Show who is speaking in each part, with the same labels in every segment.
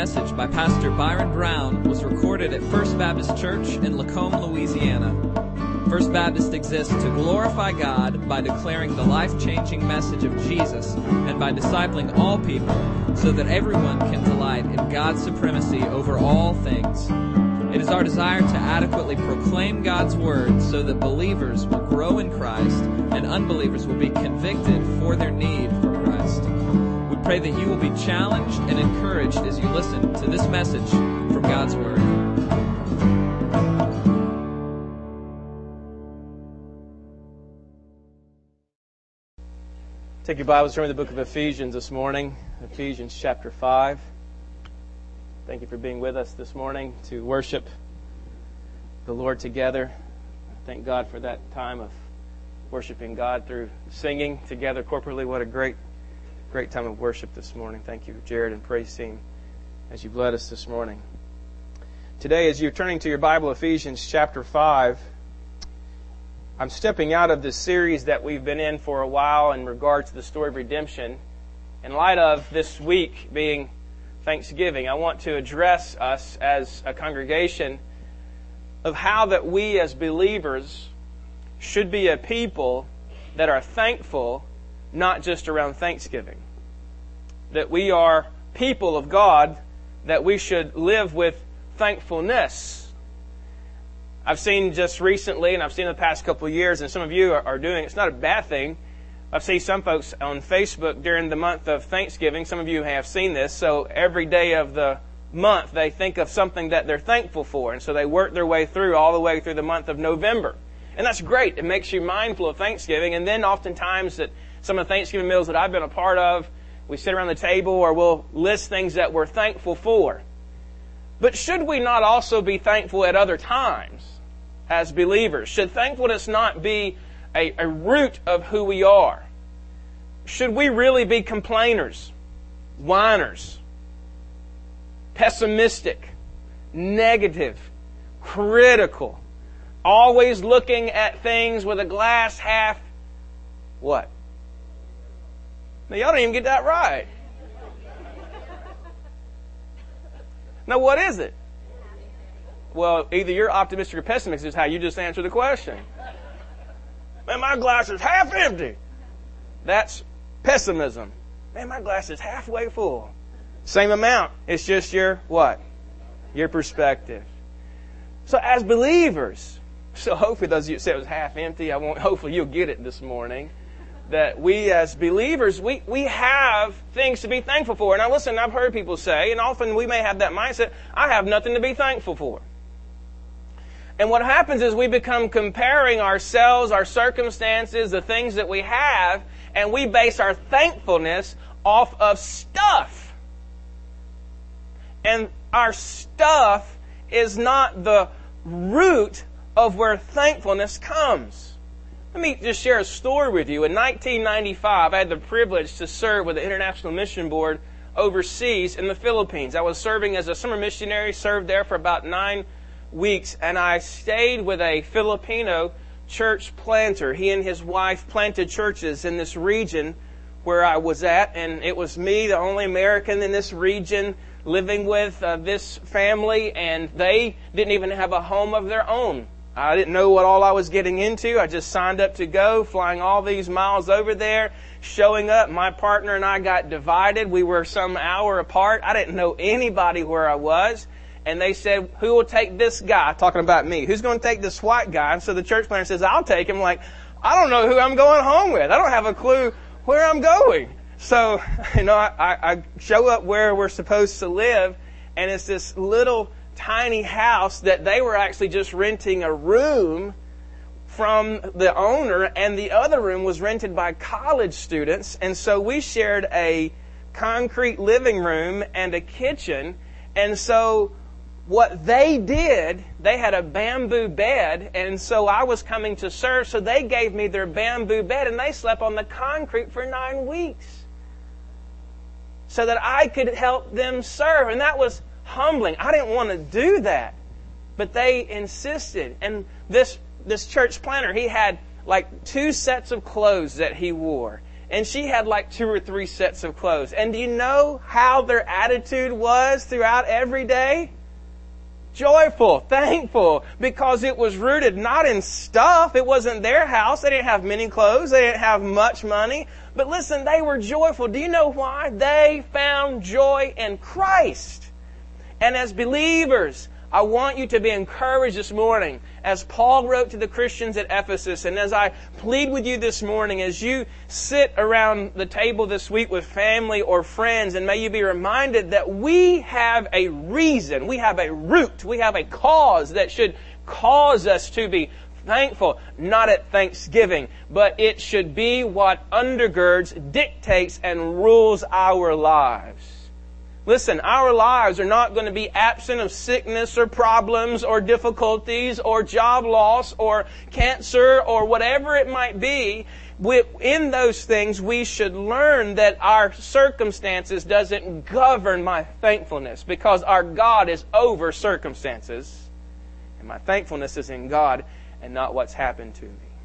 Speaker 1: message by Pastor Byron Brown was recorded at First Baptist Church in Lacombe, Louisiana. First Baptist exists to glorify God by declaring the life-changing message of Jesus and by discipling all people so that everyone can delight in God's supremacy over all things. It is our desire to adequately proclaim God's Word so that believers will grow in Christ and unbelievers will be convicted for their need for Christ. We pray that you will be challenged and encouraged as you listen to this message from God's Word.
Speaker 2: Take your Bibles, turn to the book of Ephesians this morning, Ephesians chapter 5. Thank you for being with us this morning to worship the Lord together. Thank God for that time of worshiping God through singing together corporately. What a great time of worship this morning. Thank you, Jared and praise team, as you've led us this morning. Today, as you're turning to your Bible, Ephesians chapter 5, I'm stepping out of this series that we've been in for a while in regards to the story of redemption. In light of this week being Thanksgiving, I want to address us as a congregation of how that we as believers should be a people that are thankful, not just around Thanksgiving. That we are people of God, that we should live with thankfulness. I've seen just recently, and I've seen in the past couple of years, and some of you are doing it. It's not a bad thing. I've seen some folks on Facebook during the month of Thanksgiving. Some of you have seen this. So every day of the month, they think of something that they're thankful for. And so they work their way through all the way through the month of November. And that's great. It makes you mindful of Thanksgiving. And then oftentimes at some of the Thanksgiving meals that I've been a part of, we sit around the table or we'll list things that we're thankful for. But should we not also be thankful at other times as believers? Should thankfulness not be a root of who we are? Should we really be complainers, whiners, pessimistic, negative, critical, always looking at things with a glass half, what? Now, y'all didn't even get that right. Now, what is it? Well, either you're optimistic or pessimistic is how you just answer the question. Man, my glass is half empty. That's pessimism. Man, my glass is halfway full. Same amount. It's just your what? Your perspective. So as believers, so hopefully those of you who said it was half empty, hopefully you'll get it this morning. That we as believers, we have things to be thankful for. Now listen, I've heard people say, and often we may have that mindset, I have nothing to be thankful for. And what happens is we become comparing ourselves, our circumstances, the things that we have, and we base our thankfulness off of stuff. And our stuff is not the root of where thankfulness comes. Let me just share a story with you. In 1995, I had the privilege to serve with the International Mission Board overseas in the Philippines. I was serving as a summer missionary, served there for about 9 weeks, and I stayed with a Filipino church planter. He and his wife planted churches in this region where I was at, and it was me, the only American in this region, living with this family, and they didn't even have a home of their own. I didn't know what all I was getting into. I just signed up to go, flying all these miles over there, showing up. My partner and I got divided. We were some hour apart. I didn't know anybody where I was. And they said, who will take this guy? Talking about me. Who's going to take this white guy? And so the church planter says, I'll take him. Like, I don't know who I'm going home with. I don't have a clue where I'm going. So, I show up where we're supposed to live, and it's this little tiny house that they were actually just renting a room from the owner, and the other room was rented by college students. And so we shared a concrete living room and a kitchen. And so what they did, they had a bamboo bed, and so I was coming to serve, so they gave me their bamboo bed, and they slept on the concrete for 9 weeks so that I could help them serve. And that was humbling. I didn't want to do that, but they insisted. And this church planter, he had like 2 sets of clothes that he wore. and she had like 2 or 3 sets of clothes. And do you know how their attitude was throughout every day? Joyful, thankful, because it was rooted not in stuff. It wasn't their house. They didn't have many clothes. They didn't have much money. But listen, they were joyful. Do you know why? They found joy in Christ. And as believers, I want you to be encouraged this morning, as Paul wrote to the Christians at Ephesus, and as I plead with you this morning, as you sit around the table this week with family or friends, and may you be reminded that we have a reason, we have a root, we have a cause that should cause us to be thankful, not at Thanksgiving, but it should be what undergirds, dictates, and rules our lives. Listen, our lives are not going to be absent of sickness or problems or difficulties or job loss or cancer or whatever it might be. In those things, we should learn that our circumstances doesn't govern my thankfulness, because our God is over circumstances, and my thankfulness is in God and not what's happened to me.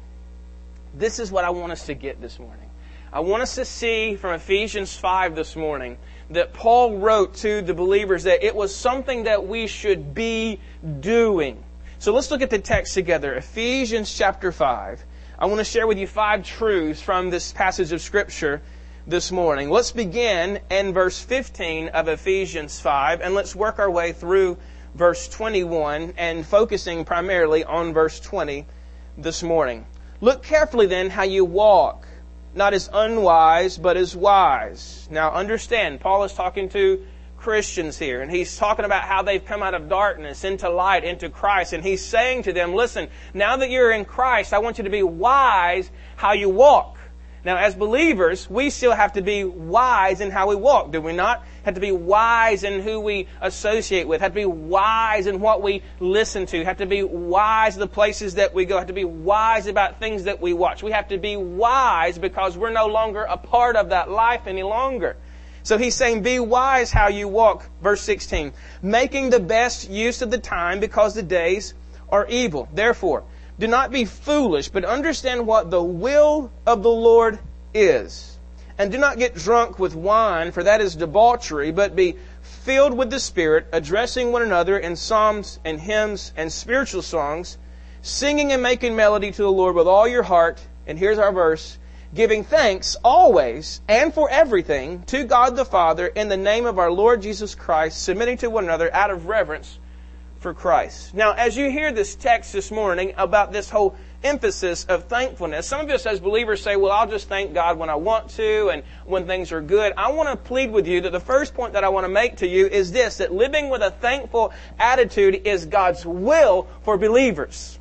Speaker 2: This is what I want us to get this morning. I want us to see from Ephesians 5 this morning that Paul wrote to the believers that it was something that we should be doing. So let's look at the text together. Ephesians chapter 5. I want to share with you 5 truths from this passage of Scripture this morning. Let's begin in verse 15 of Ephesians 5, and let's work our way through verse 21 and focusing primarily on verse 20 this morning. Look carefully then how you walk, not as unwise, but as wise. Now understand, Paul is talking to Christians here, and he's talking about how they've come out of darkness into light, into Christ, and he's saying to them, listen, now that you're in Christ, I want you to be wise how you walk. Now, as believers, we still have to be wise in how we walk, do we not? Have to be wise in who we associate with. Have to be wise in what we listen to. Have to be wise in the places that we go. Have to be wise about things that we watch. We have to be wise because we're no longer a part of that life any longer. So he's saying, be wise how you walk. Verse 16, making the best use of the time because the days are evil. Therefore, do not be foolish, but understand what the will of the Lord is. And do not get drunk with wine, for that is debauchery, but be filled with the Spirit, addressing one another in psalms and hymns and spiritual songs, singing and making melody to the Lord with all your heart. And here's our verse, giving thanks always and for everything to God the Father in the name of our Lord Jesus Christ, submitting to one another out of reverence for Christ. Now, as you hear this text this morning about this whole emphasis of thankfulness, some of us as believers say, well, I'll just thank God when I want to and when things are good. I want to plead with you that the first point that I want to make to you is this, that living with a thankful attitude is God's will for believers.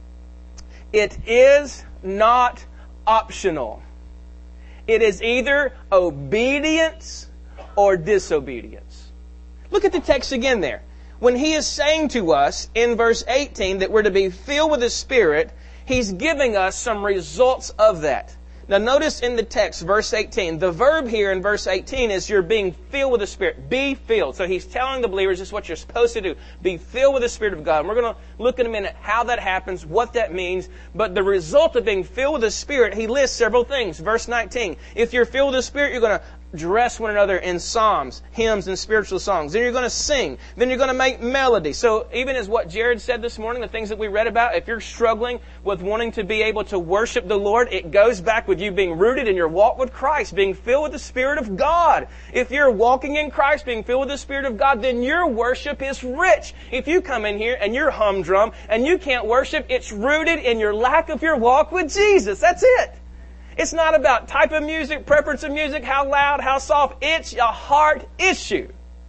Speaker 2: It is not optional. It is either obedience or disobedience. Look at the text again there. When he is saying to us in verse 18 that we're to be filled with the Spirit, he's giving us some results of that. Now notice in the text, verse 18, the verb here in verse 18 is you're being filled with the Spirit. Be filled. So he's telling the believers this is what you're supposed to do. Be filled with the Spirit of God. And we're going to look in a minute how that happens, what that means. But the result of being filled with the Spirit, he lists several things. Verse 19, if you're filled with the Spirit, you're going to dress one another in psalms, hymns, and spiritual songs. Then you're going to sing. Then you're going to make melody. So even as what Jared said this morning, the things that we read about, if you're struggling with wanting to be able to worship the Lord, it goes back with you being rooted in your walk with Christ, being filled with the Spirit of God. If you're walking in Christ, being filled with the Spirit of God, then your worship is rich. If you come in here and you're humdrum and you can't worship, it's rooted in your lack of your walk with Jesus. That's it. It's not about type of music, preference of music, how loud, how soft. It's a heart issue.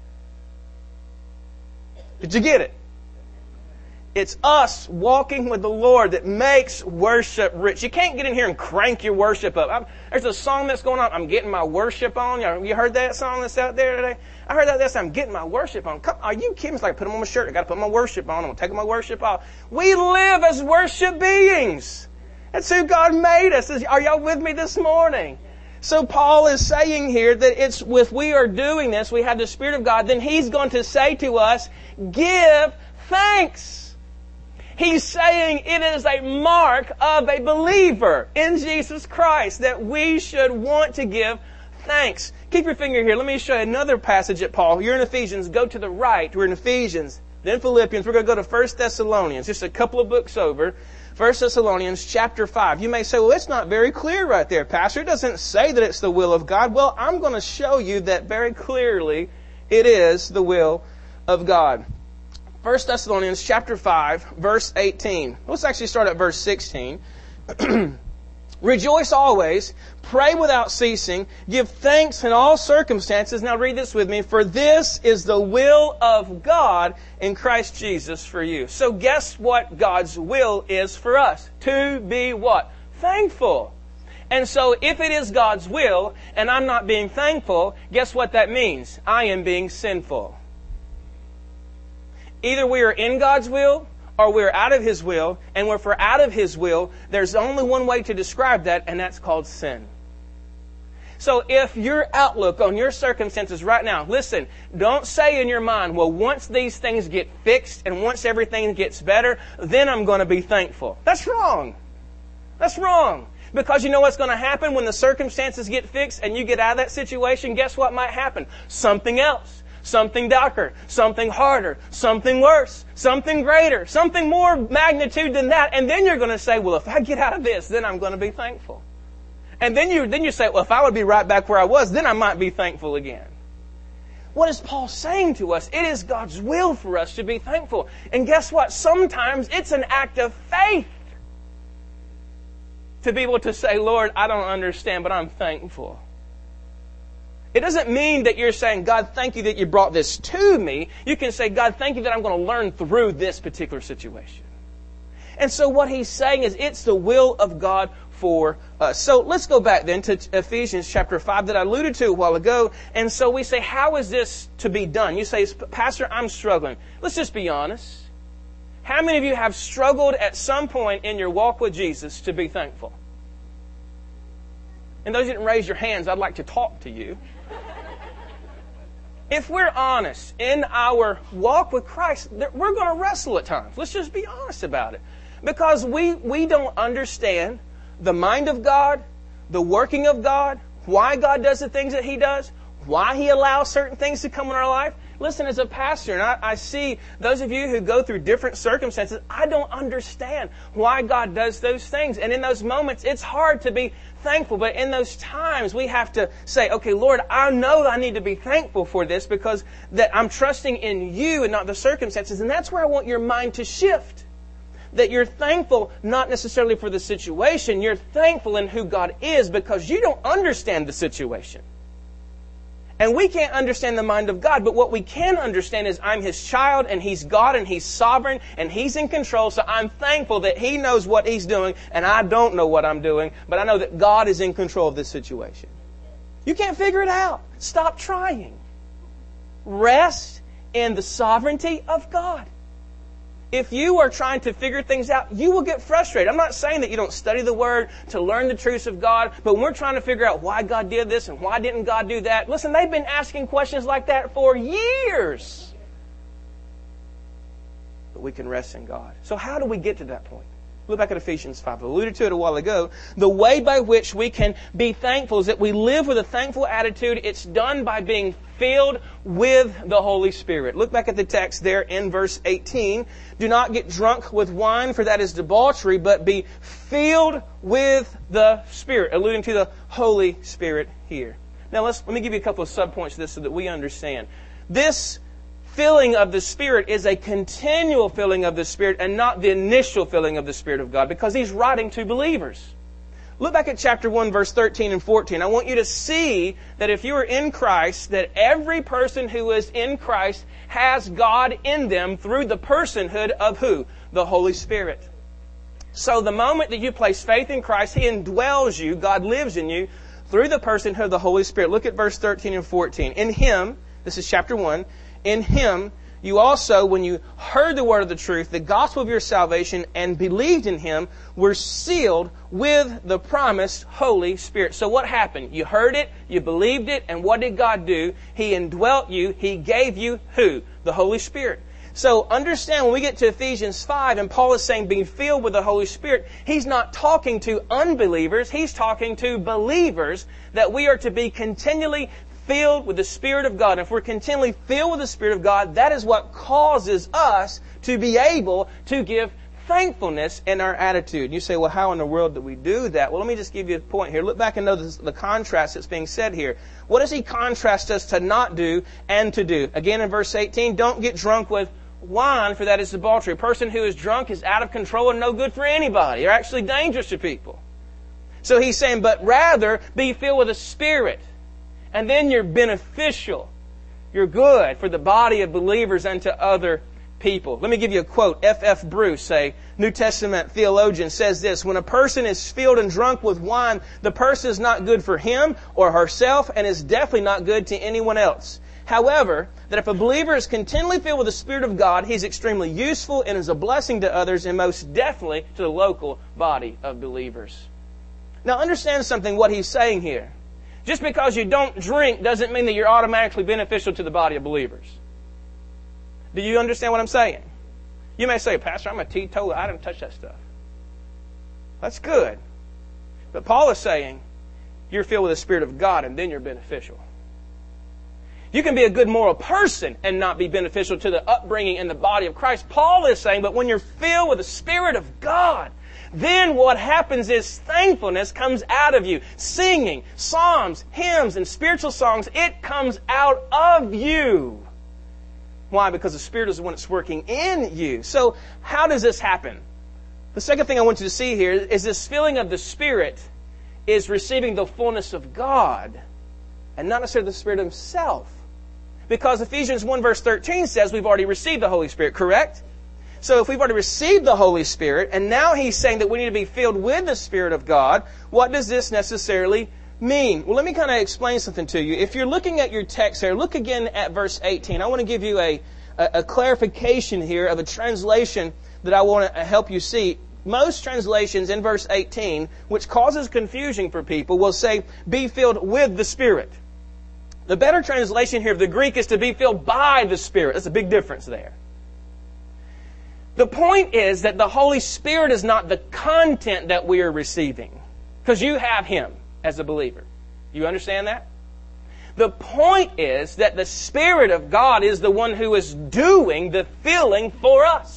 Speaker 2: Did you get it? It's us walking with the Lord that makes worship rich. You can't get in here and crank your worship up. There's a song that's going on. I'm getting my worship on. You heard that song that's out there today? I heard that this. I'm getting my worship on. Come, are you kidding? It's like put them on my shirt. I got to put my worship on. I'm going to take my worship off. We live as worship beings. That's who God made us. Are y'all with me this morning? So Paul is saying here that if we are doing this, we have the Spirit of God, then he's going to say to us, give thanks. He's saying it is a mark of a believer in Jesus Christ that we should want to give thanks. Keep your finger here. Let me show you another passage at Paul. You're in Ephesians. Go to the right. We're in Ephesians. Then Philippians. We're going to go to 1 Thessalonians. Just a couple of books over. 1 Thessalonians chapter 5. You may say, well, it's not very clear right there, Pastor. It doesn't say that it's the will of God. Well, I'm going to show you that very clearly it is the will of God. 1 Thessalonians chapter 5, verse 18. Let's actually start at verse 16. Rejoice always, pray without ceasing, give thanks in all circumstances. Now read this with me. For this is the will of God in Christ Jesus for you. So guess what God's will is for us? To be what? Thankful. And so if it is God's will and I'm not being thankful, guess what that means? I am being sinful. Either we are in God's will or we're out of His will. And if we're out of His will, there's only one way to describe that, and that's called sin. So if your outlook on your circumstances right now, listen, don't say in your mind, well, once these things get fixed and once everything gets better, then I'm going to be thankful. That's wrong. That's wrong. Because you know what's going to happen when the circumstances get fixed and you get out of that situation? Guess what might happen? Something else. Something darker, something harder, something worse, something greater, something more magnitude than that. And then you're going to say, well, if I get out of this, then I'm going to be thankful. And then you say, well, if I would be right back where I was, then I might be thankful again. What is Paul saying to us? It is God's will for us to be thankful. And guess what? Sometimes it's an act of faith to be able to say, Lord, I don't understand, but I'm thankful. It doesn't mean that you're saying, God, thank you that you brought this to me. You can say, God, thank you that I'm going to learn through this particular situation. And so what he's saying is it's the will of God for us. So let's go back then to Ephesians chapter 5 that I alluded to a while ago. And so we say, how is this to be done? You say, Pastor, I'm struggling. Let's just be honest. How many of you have struggled at some point in your walk with Jesus to be thankful? And those who didn't raise your hands, I'd like to talk to you. If we're honest in our walk with Christ, we're going to wrestle at times. Let's just be honest about it. Because we don't understand the mind of God, the working of God, why God does the things that He does, why He allows certain things to come in our life. Listen, as a pastor, and I see those of you who go through different circumstances, I don't understand why God does those things. And in those moments, it's hard to be thankful. But in those times, we have to say, okay, Lord, I know I need to be thankful for this because that I'm trusting in You and not the circumstances. And that's where I want your mind to shift. That you're thankful not necessarily for the situation. You're thankful in who God is because you don't understand the situation. And we can't understand the mind of God, but what we can understand is I'm His child and He's God and He's sovereign and He's in control. So I'm thankful that He knows what He's doing and I don't know what I'm doing, but I know that God is in control of this situation. You can't figure it out. Stop trying. Rest in the sovereignty of God. If you are trying to figure things out, you will get frustrated. I'm not saying that you don't study the Word to learn the truths of God, but when we're trying to figure out why God did this and why didn't God do that, listen, they've been asking questions like that for years. But we can rest in God. So how do we get to that point? Look back at Ephesians 5. I alluded to it a while ago. The way by which we can be thankful is that we live with a thankful attitude. It's done by being filled with the Holy Spirit. Look back at the text there in verse 18. Do not get drunk with wine, for that is debauchery, but be filled with the Spirit, alluding to the Holy Spirit here. Now let me give you a couple of subpoints to this so that we understand. This filling of the Spirit is a continual filling of the Spirit and not the initial filling of the Spirit of God, because He's writing to believers. Look back at chapter 1, verse 13 and 14. I want you to see that if you are in Christ, that every person who is in Christ has God in them through the personhood of who? The Holy Spirit. So the moment that you place faith in Christ, He indwells you, God lives in you, through the personhood of the Holy Spirit. Look at verse 13 and 14. In Him, this is chapter 1, in Him, you also, when you heard the word of the truth, the gospel of your salvation, and believed in Him, were sealed with the promised Holy Spirit. So what happened? You heard it, you believed it, and what did God do? He indwelt you. He gave you who? The Holy Spirit. So understand when we get to Ephesians 5 and Paul is saying being filled with the Holy Spirit, he's not talking to unbelievers, he's talking to believers that we are to be continually filled with the Spirit of God. And if we're continually filled with the Spirit of God, that is what causes us to be able to give thankfulness in our attitude. You say, well, how in the world do we do that? Well, let me just give you a point here. Look back and notice the contrast that's being said here. What does he contrast us to not do and to do? Again, in verse 18, don't get drunk with wine, for that is debauchery. A person who is drunk is out of control and no good for anybody. They're actually dangerous to people. So he's saying, but rather be filled with the Spirit. And then you're beneficial. You're good for the body of believers and to other people. Let me give you a quote. F.F. Bruce, a New Testament theologian, says this: when a person is filled and drunk with wine, the person is not good for him or herself and is definitely not good to anyone else. However, that if a believer is continually filled with the Spirit of God, he's extremely useful and is a blessing to others and most definitely to the local body of believers. Now understand something, what he's saying here. Just because you don't drink doesn't mean that you're automatically beneficial to the body of believers. Do you understand what I'm saying? You may say, Pastor, I'm a teetotaler. I don't touch that stuff. That's good. But Paul is saying you're filled with the Spirit of God and then you're beneficial. You can be a good moral person and not be beneficial to the upbringing in the body of Christ. Paul is saying, but when you're filled with the Spirit of God, then what happens is thankfulness comes out of you. Singing, psalms, hymns, and spiritual songs, it comes out of you. Why? Because the Spirit is the one that's working in you. So how does this happen? The second thing I want you to see here is this filling of the Spirit is receiving the fullness of God and not necessarily the Spirit Himself. Because Ephesians 1 verse 13 says we've already received the Holy Spirit, correct? So if we've already received the Holy Spirit, and now he's saying that we need to be filled with the Spirit of God, what does this necessarily mean? Well, let me kind of explain something to you. If you're looking at your text here, look again at verse 18. I want to give you a clarification here of a translation that I want to help you see. Most translations in verse 18, which causes confusion for people, will say, be filled with the Spirit. The better translation here of the Greek is to be filled by the Spirit. That's a big difference there. The point is that the Holy Spirit is not the content that we are receiving. Because you have Him as a believer. You understand that? The point is that the Spirit of God is the one who is doing the filling for us.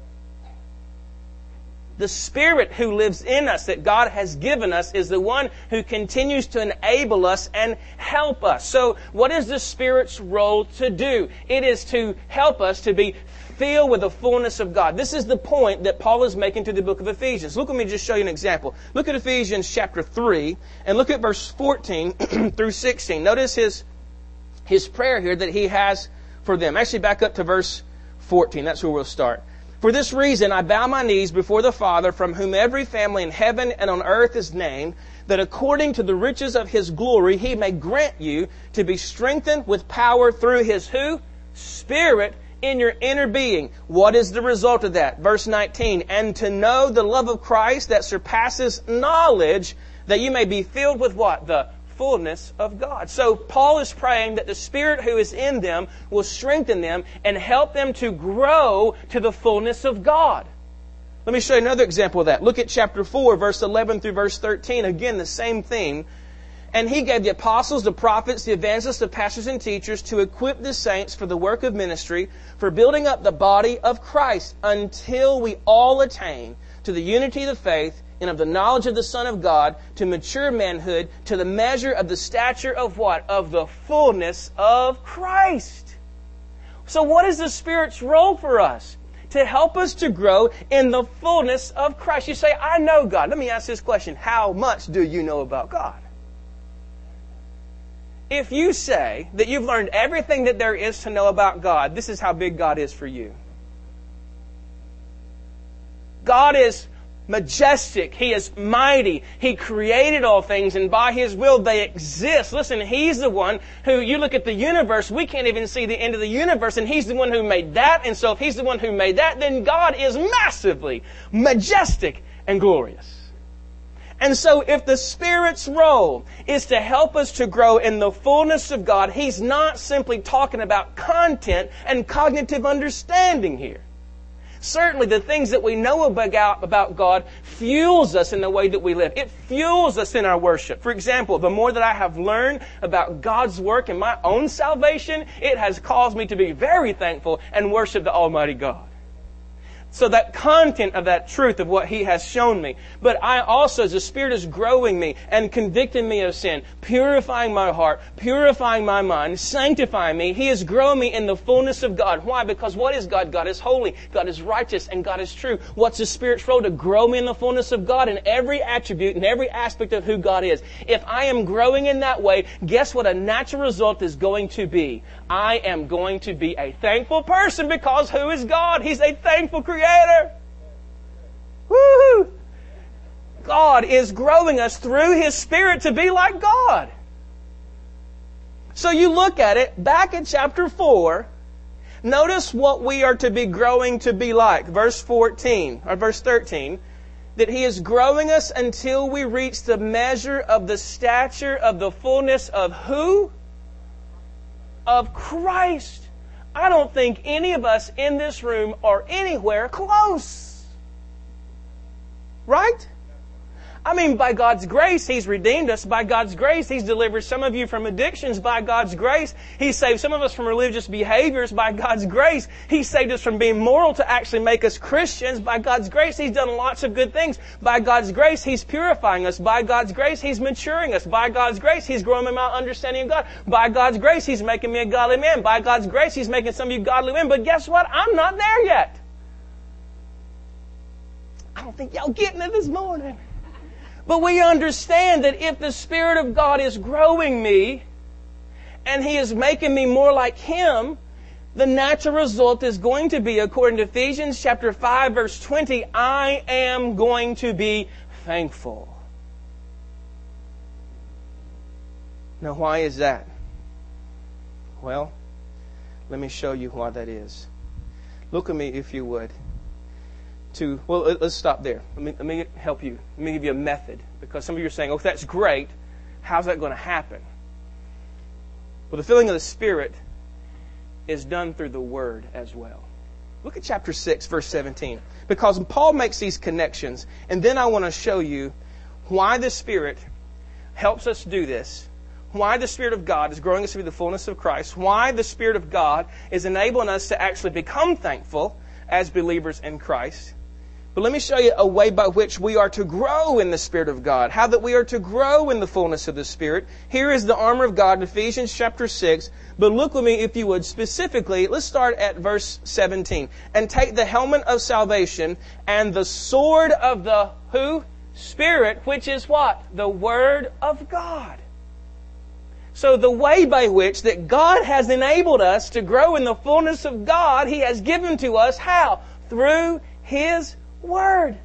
Speaker 2: The Spirit who lives in us, that God has given us, is the one who continues to enable us and help us. So what is the Spirit's role to do? It is to help us to be filled with the fullness of God. This is the point that Paul is making to the book of Ephesians. Look, let me just show you an example. Look at Ephesians chapter 3 and look at verse 14 through 16. Notice his prayer here that he has for them. Actually, back up to verse 14. That's where we'll start. For this reason, I bow my knees before the Father, from whom every family in heaven and on earth is named, that according to the riches of His glory, He may grant you to be strengthened with power through His who? Spirit in your inner being. What is the result of that? Verse 19, and to know the love of Christ that surpasses knowledge, that you may be filled with what? The fullness of God. So Paul is praying that the Spirit who is in them will strengthen them and help them to grow to the fullness of God. Let me show you another example of that. Look at chapter 4, verse 11 through verse 13. Again, the same theme. And He gave the apostles, the prophets, the evangelists, the pastors and teachers to equip the saints for the work of ministry, for building up the body of Christ, until we all attain to the unity of the faith and of the knowledge of the Son of God, to mature manhood, to the measure of the stature of what? Of the fullness of Christ. So what is the Spirit's role for us? To help us to grow in the fullness of Christ. You say, I know God. Let me ask this question. How much do you know about God? If you say that you've learned everything that there is to know about God, this is how big God is for you. God is majestic. He is mighty. He created all things, and by His will they exist. Listen, He's the one who, you look at the universe, we can't even see the end of the universe, and He's the one who made that. And so if He's the one who made that, then God is massively majestic and glorious. And so if the Spirit's role is to help us to grow in the fullness of God, He's not simply talking about content and cognitive understanding here. Certainly the things that we know about God fuels us in the way that we live. It fuels us in our worship. For example, the more that I have learned about God's work in my own salvation, it has caused me to be very thankful and worship the Almighty God. So that content of that truth of what He has shown me. But I also, as the Spirit is growing me and convicting me of sin, purifying my heart, purifying my mind, sanctifying me, He is growing me in the fullness of God. Why? Because what is God? God is holy, God is righteous, and God is true. What's the Spirit's role? To grow me in the fullness of God in every attribute and every aspect of who God is. If I am growing in that way, guess what a natural result is going to be? I am going to be a thankful person because who is God? He's a thankful Creator. Woo! God is growing us through His Spirit to be like God. So you look at it, back in chapter 4, notice what we are to be growing to be like. Verse 13, that He is growing us until we reach the measure of the stature of the fullness of who? Of Christ. I don't think any of us in this room are anywhere close. Right? I mean, by God's grace, He's redeemed us. By God's grace, He's delivered some of you from addictions. By God's grace, He saved some of us from religious behaviors. By God's grace, He saved us from being moral to actually make us Christians. By God's grace, He's done lots of good things. By God's grace, He's purifying us. By God's grace, He's maturing us. By God's grace, He's growing my understanding of God. By God's grace, He's making me a godly man. By God's grace, He's making some of you godly women. But guess what? I'm not there yet. I don't think y'all getting it this morning. But we understand that if the Spirit of God is growing me and He is making me more like Him, the natural result is going to be, according to Ephesians chapter 5, verse 20, I am going to be thankful. Now, why is that? Well, let me show you why that is. Look at me, if you would. Let's stop there. Let me help you. Let me give you a method. Because some of you are saying, oh, that's great. How's that going to happen? Well, the filling of the Spirit is done through the Word as well. Look at chapter 6, verse 17. Because Paul makes these connections. And then I want to show you why the Spirit helps us do this. Why the Spirit of God is growing us to be the fullness of Christ. Why the Spirit of God is enabling us to actually become thankful as believers in Christ. But let me show you a way by which we are to grow in the Spirit of God. How that we are to grow in the fullness of the Spirit. Here is the armor of God in Ephesians chapter 6. But look with me, if you would, specifically, let's start at verse 17. And take the helmet of salvation and the sword of the who? Spirit, which is what? The Word of God. So the way by which that God has enabled us to grow in the fullness of God, He has given to us how? Through His Word.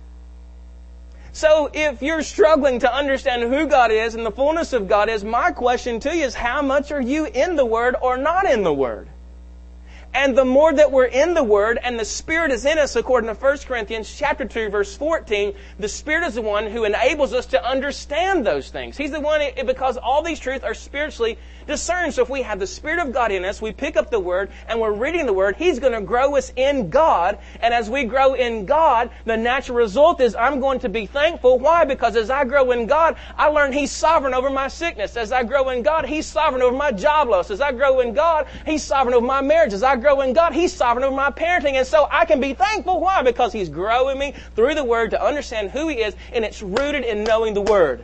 Speaker 2: So if you're struggling to understand who God is and the fullness of God is, my question to you is, how much are you in the Word or not in the Word? And the more that we're in the Word and the Spirit is in us, according to 1 Corinthians chapter 2, verse 14, the Spirit is the one who enables us to understand those things. He's the one, because all these truths are spiritually discerned. So if we have the Spirit of God in us, we pick up the Word and we're reading the Word, He's going to grow us in God. And as we grow in God, the natural result is I'm going to be thankful. Why? Because as I grow in God, I learn He's sovereign over my sickness. As I grow in God, He's sovereign over my job loss. As I grow in God, He's sovereign over my marriage. As I grow in God, He's sovereign over my parenting. And so I can be thankful. Why? Because He's growing me through the Word to understand who He is, and it's rooted in knowing the Word.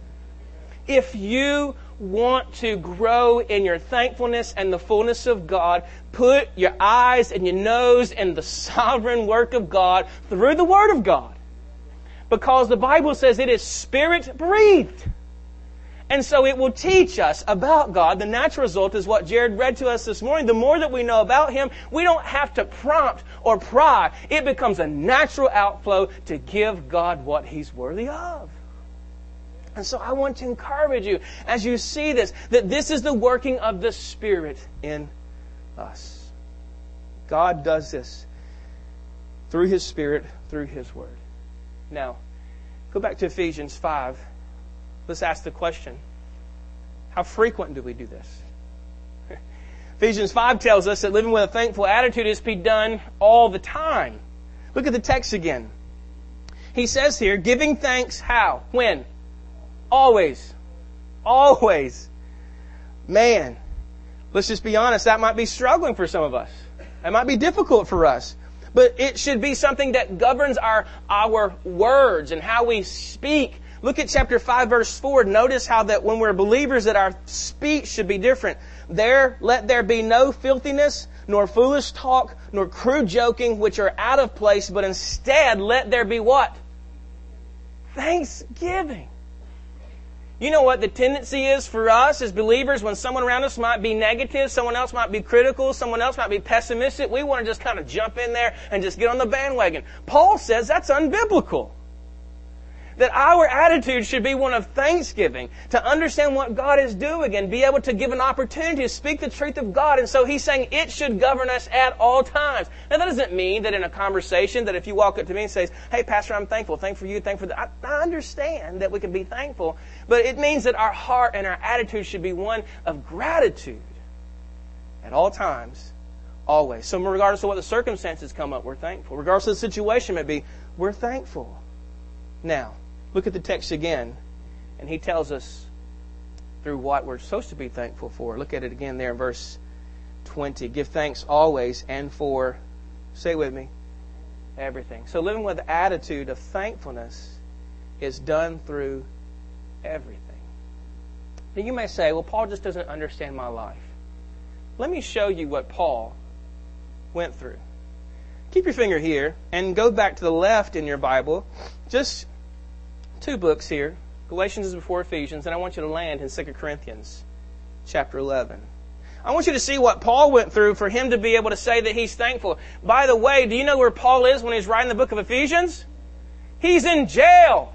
Speaker 2: If you want to grow in your thankfulness and the fullness of God, put your eyes and your nose in the sovereign work of God through the Word of God. Because the Bible says it is Spirit-breathed. And so it will teach us about God. The natural result is what Jared read to us this morning. The more that we know about Him, we don't have to prompt or pry. It becomes a natural outflow to give God what He's worthy of. And so I want to encourage you, as you see this, that this is the working of the Spirit in us. God does this through His Spirit, through His Word. Now, Go back to Ephesians 5. Let's ask the question, how frequent do we do this? Ephesians 5 tells us that living with a thankful attitude is to be done all the time. Look at the text again. He says here, giving thanks how? When? Always. Always. Man, let's just be honest, that might be struggling for some of us. That might be difficult for us. But it should be something that governs our words and how we speak. Look at chapter 5, verse 4. Notice how that when we're believers that our speech should be different. Let there be no filthiness, nor foolish talk, nor crude joking, which are out of place, but instead let there be what? Thanksgiving. You know what the tendency is for us as believers when someone around us might be negative, someone else might be critical, someone else might be pessimistic. We want to just kind of jump in there and just get on the bandwagon. Paul says that's unbiblical. That our attitude should be one of thanksgiving, to understand what God is doing and be able to give an opportunity to speak the truth of God. And so he's saying it should govern us at all times. Now that doesn't mean that in a conversation that if you walk up to me and say, hey Pastor, I'm thankful, thankful for you, thankful for that. I understand that we can be thankful, but it means that our heart and our attitude should be one of gratitude at all times, always. So regardless of what the circumstances come up, we're thankful. Regardless of the situation may be, we're thankful. Now, look at the text again, and he tells us through what we're supposed to be thankful for. Look at it again there in verse 20. Give thanks always and for, say it with me, everything. So living with the attitude of thankfulness is done through everything. Now you may say, well, Paul just doesn't understand my life. Let me show you what Paul went through. Keep your finger here and go back to the left in your Bible. Just 2 books here. Galatians is before Ephesians, and I want you to land in 2 Corinthians chapter 11. I want you to see what Paul went through for him to be able to say that he's thankful. By the way, do you know where Paul is when he's writing the book of Ephesians? He's in jail.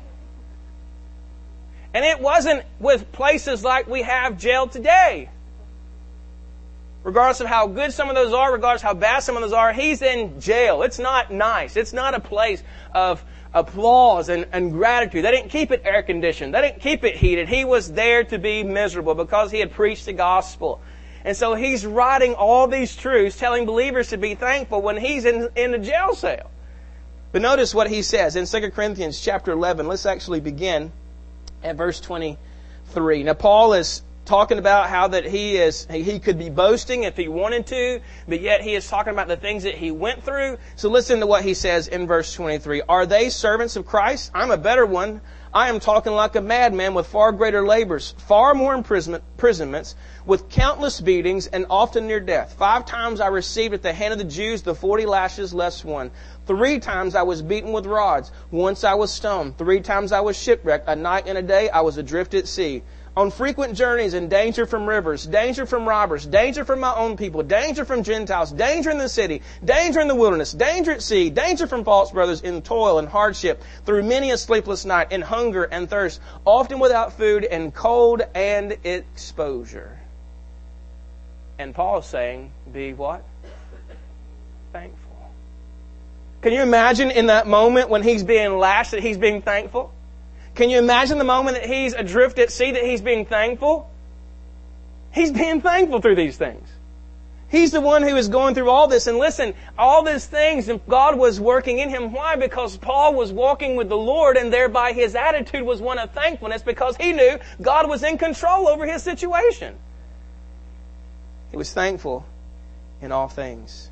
Speaker 2: And it wasn't with places like we have jail today. Regardless of how good some of those are, regardless of how bad some of those are, he's in jail. It's not nice. It's not a place of applause and gratitude. They didn't keep it air conditioned. They didn't keep it heated. He was there to be miserable because he had preached the gospel. And so he's writing all these truths, telling believers to be thankful when he's in a jail cell. But notice what he says in 2 Corinthians chapter 11. Let's actually begin at verse 23. Now Paul is talking about how that he could be boasting if he wanted to, but yet he is talking about the things that he went through. So listen to what he says in verse 23. Are they servants of Christ? I'm a better one. I am talking like a madman with far greater labors, far more imprisonments, with countless beatings, and often near death. 5 times I received at the hand of the Jews the 40 lashes less one. 3 times I was beaten with rods. Once I was stoned. 3 times I was shipwrecked. A night and a day I was adrift at sea. On frequent journeys in danger from rivers, danger from robbers, danger from my own people, danger from Gentiles, danger in the city, danger in the wilderness, danger at sea, danger from false brothers, in toil and hardship, through many a sleepless night, in hunger and thirst, often without food, and cold and exposure. And Paul is saying, be what? Thankful. Can you imagine in that moment when he's being lashed that he's being thankful? Can you imagine the moment that he's adrift at sea that he's being thankful? He's being thankful through these things. He's the one who is going through all this. And listen, all these things, God was working in him. Why? Because Paul was walking with the Lord, and thereby his attitude was one of thankfulness because he knew God was in control over his situation. He was thankful in all things.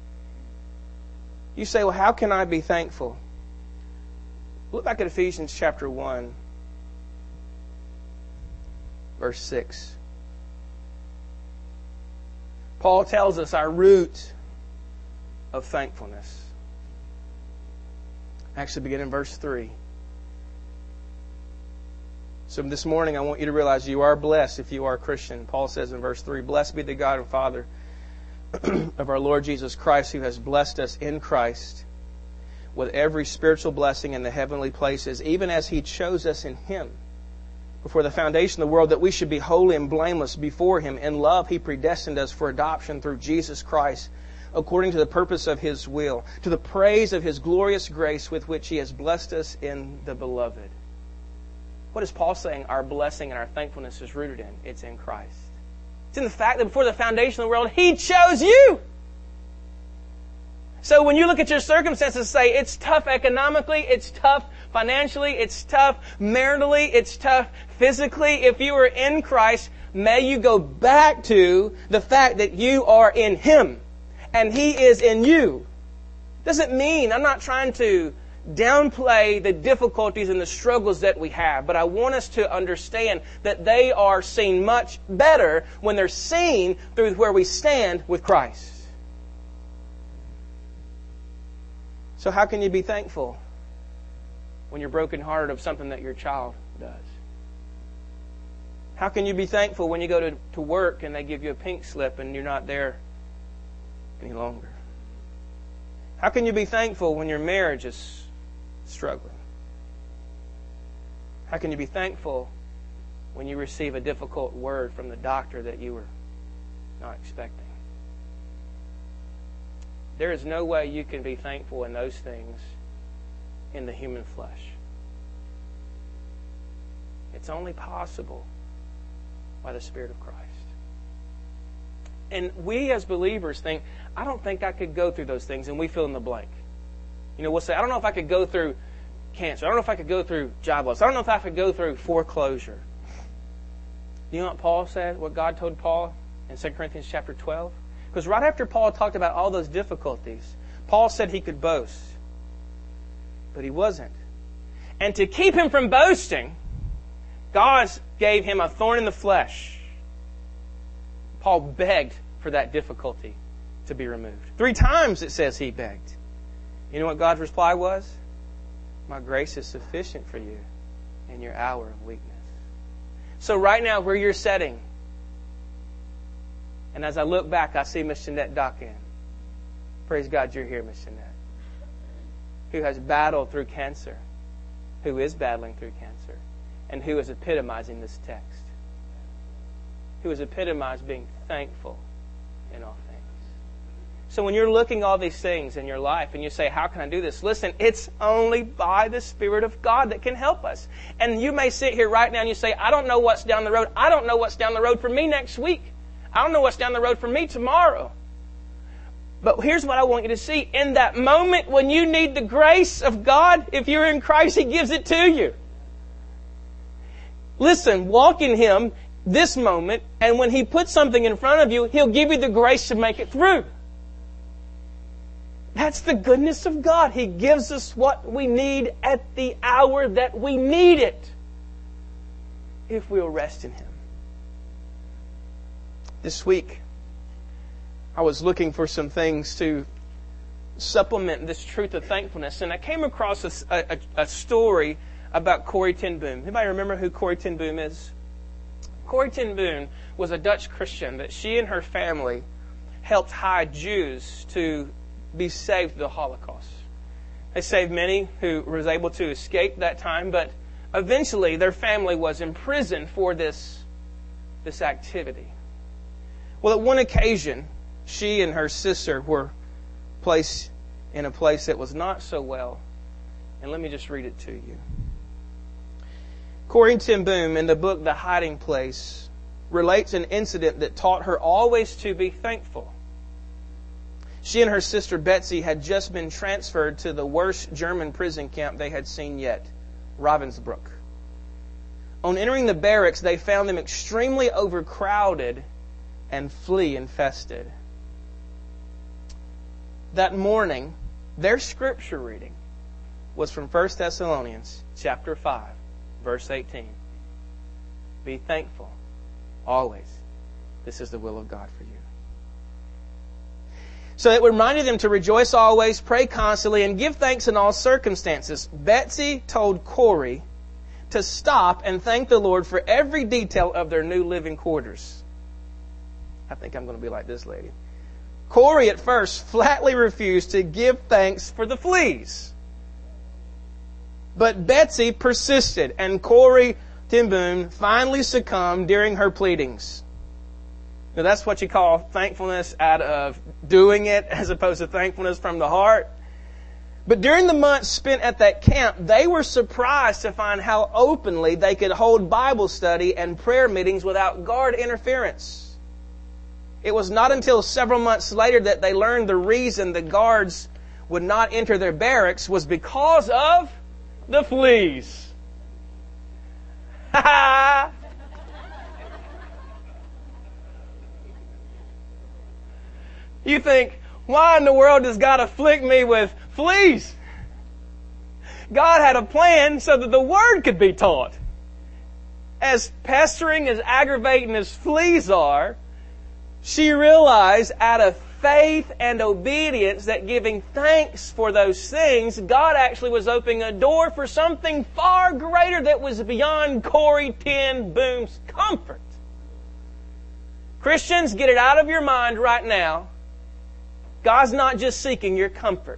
Speaker 2: You say, well, how can I be thankful? Look back at Ephesians chapter 1, verse 6. Paul tells us our root of thankfulness. Actually, begin in verse 3. So this morning I want you to realize you are blessed if you are a Christian. Paul says in verse 3, Blessed be the God and Father of our Lord Jesus Christ, who has blessed us in Christ with every spiritual blessing in the heavenly places, even as He chose us in Him before the foundation of the world, that we should be holy and blameless before Him. In love He predestined us for adoption through Jesus Christ, according to the purpose of His will, to the praise of His glorious grace with which He has blessed us in the Beloved. What is Paul saying our blessing and our thankfulness is rooted in? It's in Christ. It's in the fact that before the foundation of the world, He chose you. So when you look at your circumstances and say, it's tough economically, it's tough financially, it's tough maritally, it's tough physically, if you are in Christ, may you go back to the fact that you are in Him and He is in you. Doesn't mean, I'm not trying to downplay the difficulties and the struggles that we have, but I want us to understand that they are seen much better when they're seen through where we stand with Christ. So how can you be thankful when you're brokenhearted of something that your child does? How can you be thankful when you go to work and they give you a pink slip and you're not there any longer? How can you be thankful when your marriage is struggling? How can you be thankful when you receive a difficult word from the doctor that you were not expecting? There is no way you can be thankful in those things in the human flesh. It's only possible by the Spirit of Christ. And we as believers think, I don't think I could go through those things, and we fill in the blank. We'll say, I don't know if I could go through cancer. I don't know if I could go through job loss. I don't know if I could go through foreclosure. You know what Paul said, what God told Paul in 2 Corinthians chapter 12? Because right after Paul talked about all those difficulties, Paul said he could boast. But he wasn't. And to keep him from boasting, God gave him a thorn in the flesh. Paul begged for that difficulty to be removed. 3 times it says he begged. You know what God's reply was? My grace is sufficient for you in your hour of weakness. So right now where you're sitting, and as I look back, I see Miss Jeanette Dockin. Praise God you're here, Miss Jeanette. Who has battled through cancer. Who is battling through cancer. And who is epitomizing this text. Who has epitomized being thankful in all things. So when you're looking at all these things in your life and you say, how can I do this? Listen, it's only by the Spirit of God that can help us. And you may sit here right now and you say, I don't know what's down the road. I don't know what's down the road for me next week. I don't know what's down the road for me tomorrow. But here's what I want you to see. In that moment when you need the grace of God, if you're in Christ, He gives it to you. Listen, walk in Him this moment, and when He puts something in front of you, He'll give you the grace to make it through. That's the goodness of God. He gives us what we need at the hour that we need it, if we'll rest in Him. This week, I was looking for some things to supplement this truth of thankfulness, and I came across a story about Corrie ten Boom. Anybody remember who Corrie ten Boom is? Corrie ten Boom was a Dutch Christian that she and her family helped hide Jews to be saved through the Holocaust. They saved many who was able to escape that time, but eventually their family was imprisoned for this activity. Well, at one occasion, she and her sister were placed in a place that was not so well. And let me just read it to you. Corrie ten Boom, in the book The Hiding Place, relates an incident that taught her always to be thankful. She and her sister Betsy had just been transferred to the worst German prison camp they had seen yet, Ravensbrück. On entering the barracks, they found them extremely overcrowded and flea infested. That morning, their scripture reading was from 1 Thessalonians chapter 5, verse 18. Be thankful always. This is the will of God for you. So it reminded them to rejoice always, pray constantly, and give thanks in all circumstances. Betsy told Corrie to stop and thank the Lord for every detail of their new living quarters. I think I'm going to be like this lady. Corrie at first flatly refused to give thanks for the fleas. But Betsy persisted, and Corrie ten Boom finally succumbed during her pleadings. Now that's what you call thankfulness out of doing it as opposed to thankfulness from the heart. But during the months spent at that camp, they were surprised to find how openly they could hold Bible study and prayer meetings without guard interference. It was not until several months later that they learned the reason the guards would not enter their barracks was because of the fleas. Ha ha! You think, why in the world does God afflict me with fleas? God had a plan so that the Word could be taught. As pestering, as aggravating as fleas are, she realized out of faith and obedience that giving thanks for those things, God actually was opening a door for something far greater that was beyond Corrie ten Boom's comfort. Christians, get it out of your mind right now. God's not just seeking your comfort.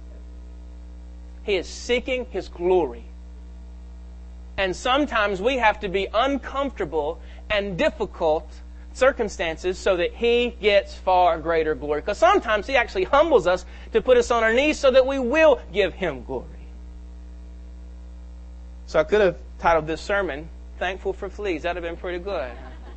Speaker 2: He is seeking His glory. And sometimes we have to be uncomfortable and difficult circumstances so that He gets far greater glory. Because sometimes He actually humbles us to put us on our knees so that we will give Him glory. So I could have titled this sermon, Thankful for Fleas. That would have been pretty good.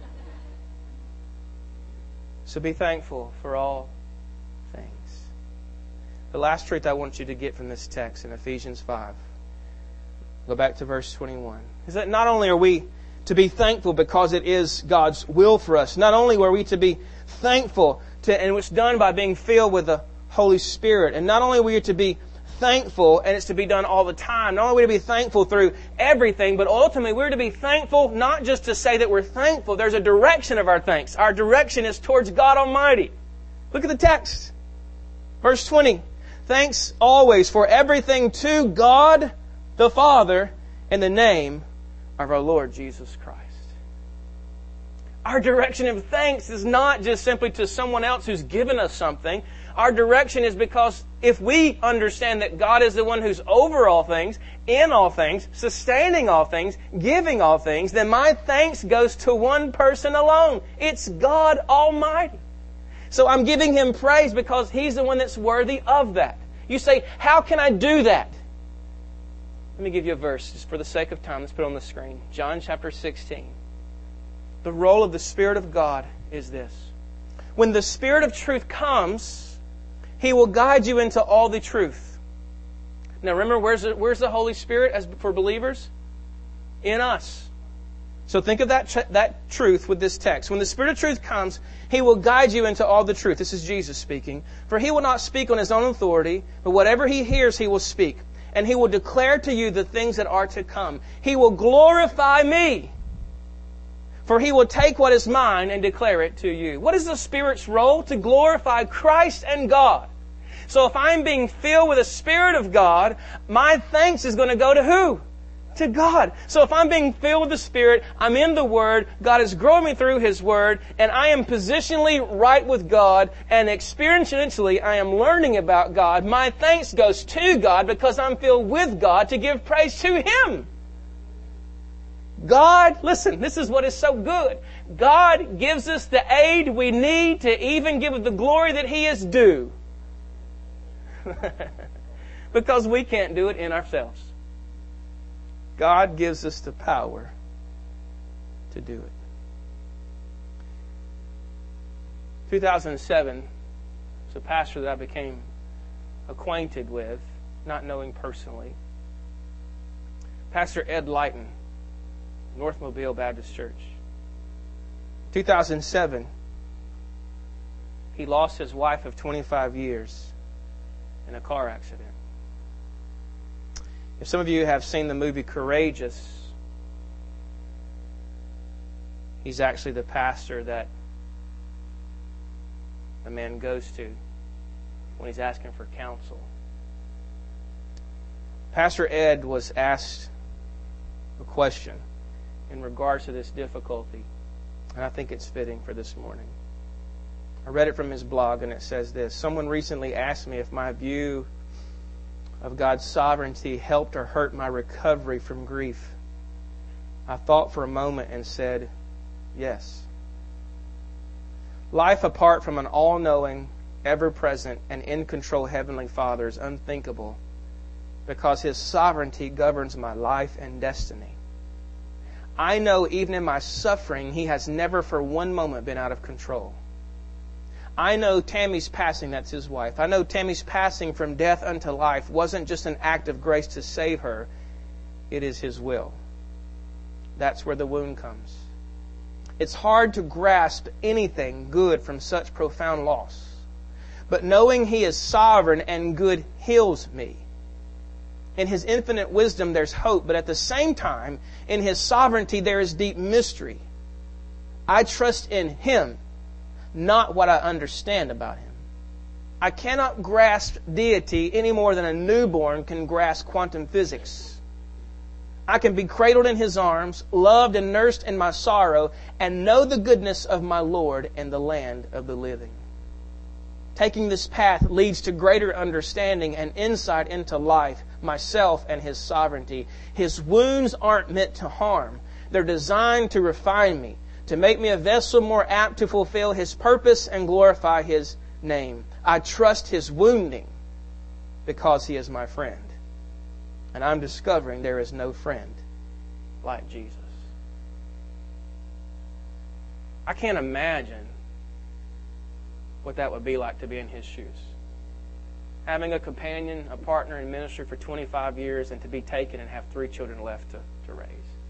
Speaker 2: So be thankful for all things. The last truth I want you to get from this text in Ephesians 5, go back to verse 21, is that not only are we to be thankful because it is God's will for us, not only are we to be thankful and it's done by being filled with the Holy Spirit, and not only are we to be thankful and it's to be done all the time, not only are we to be thankful through everything, but ultimately we're to be thankful not just to say that we're thankful. There's a direction of our thanks. Our direction is towards God Almighty. Look at the text. Verse 20. Thanks always for everything to God the Father in the name of our Lord Jesus Christ. Our direction of thanks is not just simply to someone else who's given us something. Our direction is because if we understand that God is the one who's over all things, in all things, sustaining all things, giving all things, then my thanks goes to one person alone. It's God Almighty. So I'm giving Him praise because He's the one that's worthy of that. You say, how can I do that? Let me give you a verse just for the sake of time. Let's put it on the screen. John chapter 16. The role of the Spirit of God is this. When the Spirit of truth comes, He will guide you into all the truth. Now remember, where's the Holy Spirit as for believers? In us. So think of that truth with this text. When the Spirit of truth comes, He will guide you into all the truth. This is Jesus speaking. For He will not speak on His own authority, but whatever He hears, He will speak. And He will declare to you the things that are to come. He will glorify Me. For He will take what is mine and declare it to you. What is the Spirit's role? To glorify Christ and God. So if I'm being filled with the Spirit of God, my thanks is going to go to who? To God. So if I'm being filled with the Spirit, I'm in the Word, God is growing me through His Word, and I am positionally right with God, and experientially I am learning about God, my thanks goes to God because I'm filled with God to give praise to Him. God, listen, this is what is so good. God gives us the aid we need to even give the glory that He is due. Because we can't do it in ourselves. God gives us the power to do it. 2007, was a pastor that I became acquainted with, not knowing personally. Pastor Ed Lighton, North Mobile Baptist Church. 2007, he lost his wife of 25 years in a car accident. If some of you have seen the movie Courageous, he's actually the pastor that a man goes to when he's asking for counsel. Pastor Ed was asked a question in regards to this difficulty, and I think it's fitting for this morning. I read it from his blog, and it says this: someone recently asked me if my view of God's sovereignty helped or hurt my recovery from grief. I thought for a moment and said, yes. Life apart from an all-knowing, ever-present, and in-control Heavenly Father is unthinkable because His sovereignty governs my life and destiny. I know even in my suffering, He has never for one moment been out of control. I know Tammy's passing, that's his wife. I know Tammy's passing from death unto life wasn't just an act of grace to save her. It is His will. That's where the wound comes. It's hard to grasp anything good from such profound loss. But knowing He is sovereign and good heals me. In His infinite wisdom there's hope, but at the same time, in His sovereignty there is deep mystery. I trust in Him, not what I understand about Him. I cannot grasp deity any more than a newborn can grasp quantum physics. I can be cradled in His arms, loved and nursed in my sorrow, and know the goodness of my Lord in the land of the living. Taking this path leads to greater understanding and insight into life, myself, and His sovereignty. His wounds aren't meant to harm. They're designed to refine me, to make me a vessel more apt to fulfill His purpose and glorify His name. I trust His wounding because He is my friend. And I'm discovering there is no friend like Jesus. I can't imagine what that would be like to be in His shoes. Having a companion, a partner in ministry for 25 years and to be taken and have 3 children left to raise.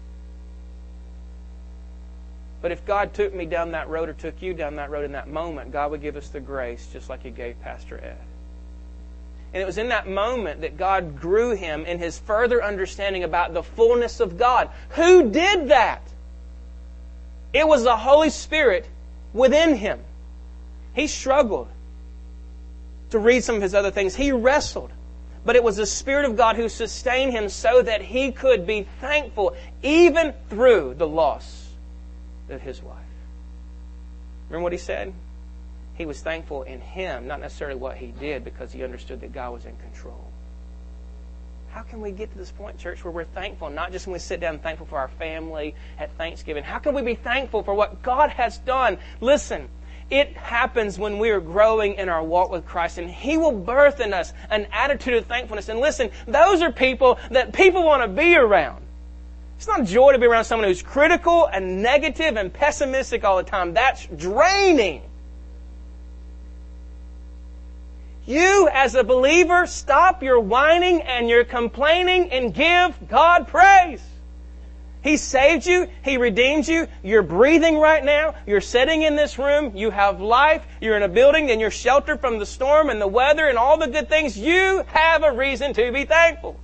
Speaker 2: But if God took me down that road or took you down that road in that moment, God would give us the grace just like He gave Pastor Ed. And it was in that moment that God grew him in his further understanding about the fullness of God. Who did that? It was the Holy Spirit within him. He struggled to read some of his other things. He wrestled. But it was the Spirit of God who sustained him so that he could be thankful even through the loss of his wife. Remember what he said? He was thankful in Him, not necessarily what He did, because he understood that God was in control. How can we get to this point, church, where we're thankful, not just when we sit down and thankful for our family at Thanksgiving? How can we be thankful for what God has done? Listen, it happens when we are growing in our walk with Christ, and He will birth in us an attitude of thankfulness. And listen, those are people that people want to be around. It's not a joy to be around someone who's critical and negative and pessimistic all the time. That's draining. You, as a believer, stop your whining and your complaining and give God praise. He saved you. He redeemed you. You're breathing right now. You're sitting in this room. You have life. You're in a building and you're sheltered from the storm and the weather and all the good things. You have a reason to be thankful.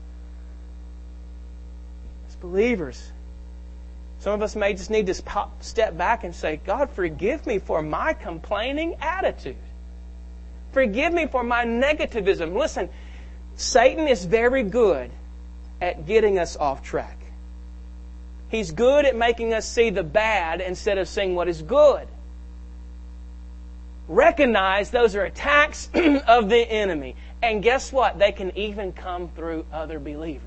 Speaker 2: As believers, some of us may just need to step back and say, God, forgive me for my complaining attitude. Forgive me for my negativism. Listen, Satan is very good at getting us off track. He's good at making us see the bad instead of seeing what is good. Recognize those are attacks of the enemy. And guess what? They can even come through other believers.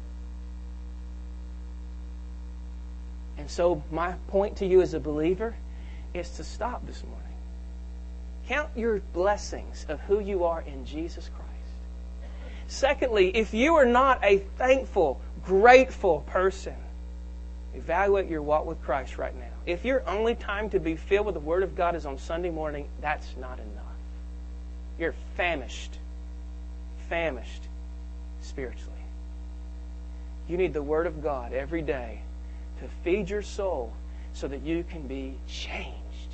Speaker 2: And so my point to you as a believer is to stop this morning. Count your blessings of who you are in Jesus Christ. Secondly, if you are not a thankful, grateful person, evaluate your walk with Christ right now. If your only time to be filled with the Word of God is on Sunday morning, that's not enough. You're famished spiritually. You need the Word of God every day to feed your soul so that you can be changed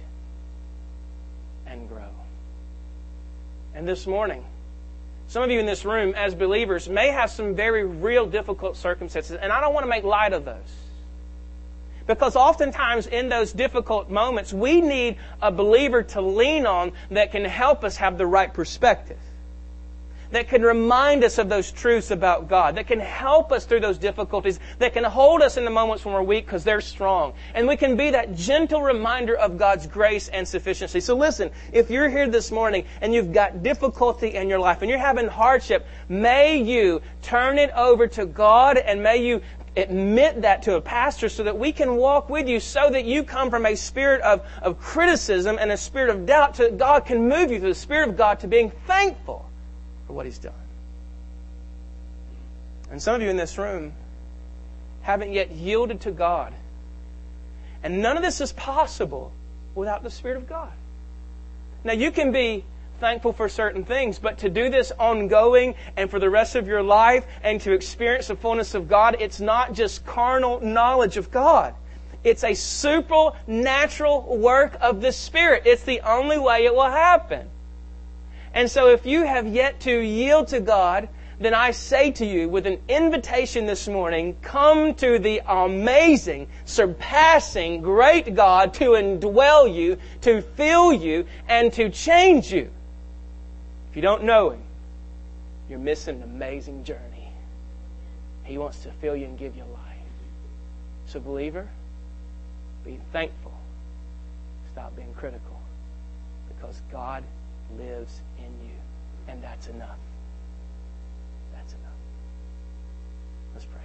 Speaker 2: and grow. And this morning, some of you in this room as believers may have some very real difficult circumstances, and I don't want to make light of those. Because oftentimes in those difficult moments, we need a believer to lean on that can help us have the right perspective. That can remind us of those truths about God. That can help us through those difficulties. That can hold us in the moments when we're weak because they're strong. And we can be that gentle reminder of God's grace and sufficiency. So listen, if you're here this morning and you've got difficulty in your life and you're having hardship, may you turn it over to God and may you admit that to a pastor so that we can walk with you so that you come from a spirit of criticism and a spirit of doubt to God can move you through the Spirit of God to being thankful for what He's done. And some of you in this room haven't yet yielded to God. And none of this is possible without the Spirit of God. Now, you can be thankful for certain things, but to do this ongoing and for the rest of your life and to experience the fullness of God, it's not just carnal knowledge of God. It's a supernatural work of the Spirit. It's the only way it will happen. And so if you have yet to yield to God, then I say to you with an invitation this morning, come to the amazing, surpassing, great God to indwell you, to fill you, and to change you. If you don't know Him, you're missing an amazing journey. He wants to fill you and give you life. So believer, be thankful. Stop being critical. Because God lives in you. And that's enough. That's enough. Let's pray.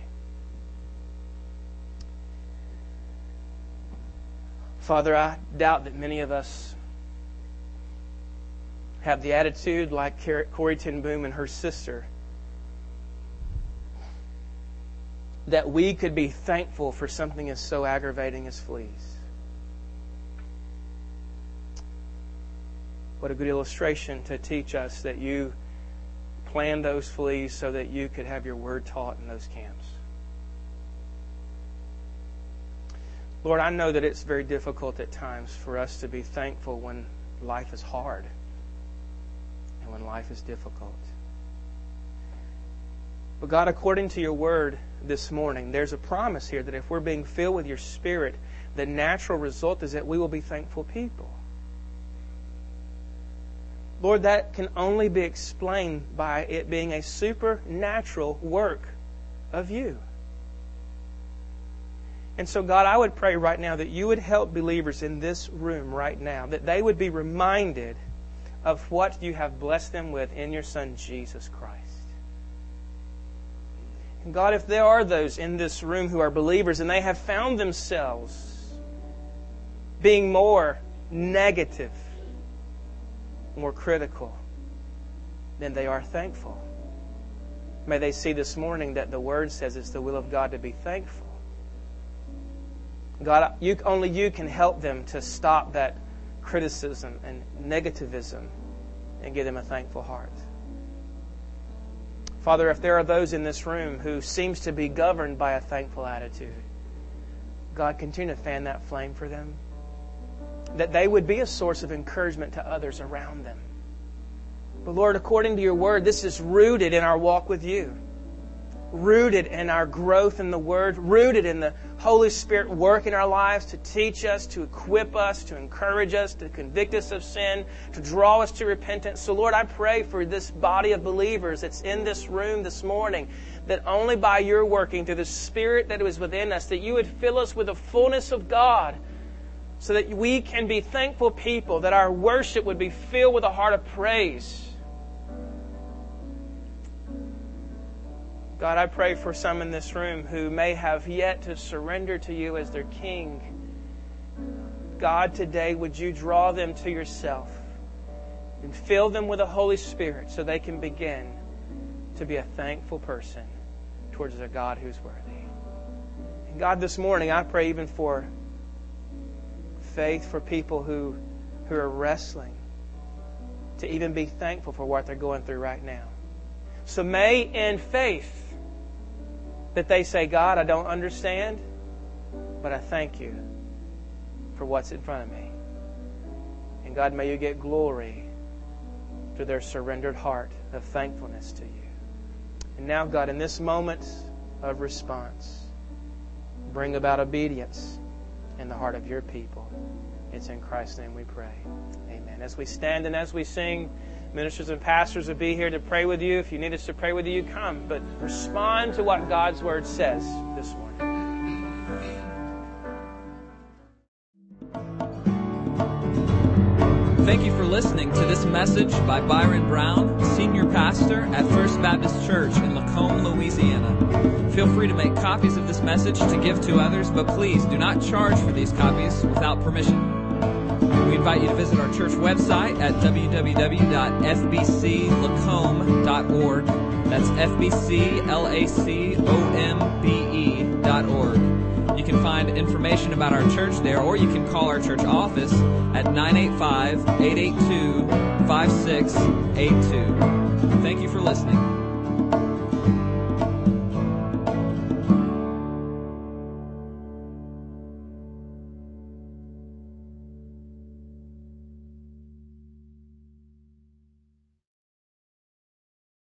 Speaker 2: Father, I doubt that many of us have the attitude like Corrie ten Boom and her sister, that we could be thankful for something as so aggravating as fleas. What a good illustration to teach us that you planned those fleas so that you could have your word taught in those camps. Lord, I know that it's very difficult at times for us to be thankful when life is hard and when life is difficult. But God, according to your word this morning, there's a promise here that if we're being filled with your Spirit, the natural result is that we will be thankful people. Lord, that can only be explained by it being a supernatural work of you. And so, God, I would pray right now that you would help believers in this room right now, that they would be reminded of what you have blessed them with in your Son, Jesus Christ. And God, if there are those in this room who are believers and they have found themselves being more negative, more critical than they are thankful, may they see this morning that the Word says it's the will of God to be thankful. God, only you can help them to stop that criticism and negativism and give them a thankful heart. Father, if there are those in this room who seems to be governed by a thankful attitude, God, continue to fan that flame for them, that they would be a source of encouragement to others around them. But Lord, according to your word, this is rooted in our walk with you, rooted in our growth in the Word, rooted in the Holy Spirit work in our lives to teach us, to equip us, to encourage us, to convict us of sin, to draw us to repentance. So Lord, I pray for this body of believers that's in this room this morning, that only by your working through the Spirit that is within us, that you would fill us with the fullness of God, so that we can be thankful people, that our worship would be filled with a heart of praise. God, I pray for some in this room who may have yet to surrender to you as their King. God, today, would you draw them to yourself and fill them with the Holy Spirit so they can begin to be a thankful person towards a God who's worthy. And God, this morning, I pray even for faith for people who are wrestling to even be thankful for what they're going through right now. So may in faith that they say, God, I don't understand, but I thank you for what's in front of me. And God, may you get glory through their surrendered heart of thankfulness to you. And now, God, in this moment of response, bring about obedience in the heart of your people. It's in Christ's name we pray. Amen. As we stand and as we sing, ministers and pastors will be here to pray with you. If you need us to pray with you, come. But respond to what God's Word says this morning.
Speaker 1: Thank you for listening to this message by Byron Brown, Senior Pastor at First Baptist Church in Lacombe, Louisiana. Feel free to make copies of this message to give to others, but please do not charge for these copies without permission. We invite you to visit our church website at www.fbclacombe.org That's fbclacombe.org. You can find information about our church there, or you can call our church office at 985-882-5682. Thank you for listening.